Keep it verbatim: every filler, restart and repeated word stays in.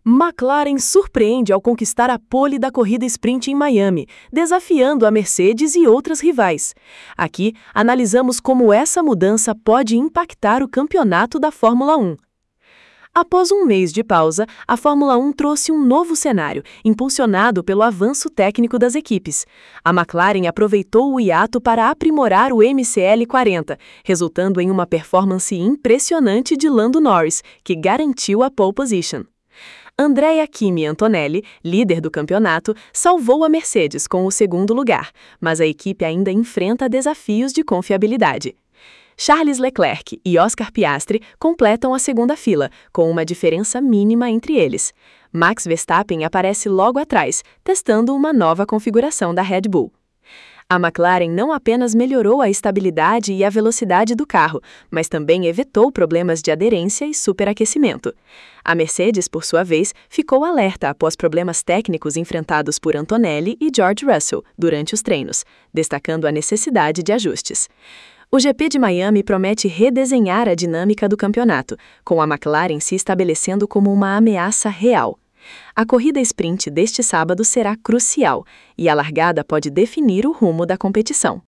McLaren surpreende ao conquistar a pole da corrida sprint em Miami, desafiando a Mercedes e outras rivais. Aqui, analisamos como essa mudança pode impactar o campeonato da Fórmula um. Após um mês de pausa, a Fórmula um trouxe um novo cenário, impulsionado pelo avanço técnico das equipes. A McLaren aproveitou o hiato para aprimorar o M C L quarenta, resultando em uma performance impressionante de Lando Norris, que garantiu a pole position. Andrea Kimi Antonelli, líder do campeonato, salvou a Mercedes com o segundo lugar, mas a equipe ainda enfrenta desafios de confiabilidade. Charles Leclerc e Oscar Piastri completam a segunda fila, com uma diferença mínima entre eles. Max Verstappen aparece logo atrás, testando uma nova configuração da Red Bull. A McLaren não apenas melhorou a estabilidade e a velocidade do carro, mas também evitou problemas de aderência e superaquecimento. A Mercedes, por sua vez, ficou alerta após problemas técnicos enfrentados por Antonelli e George Russell durante os treinos, destacando a necessidade de ajustes. O G P de Miami promete redesenhar a dinâmica do campeonato, com a McLaren se estabelecendo como uma ameaça real. A corrida sprint deste sábado será crucial, e a largada pode definir o rumo da competição.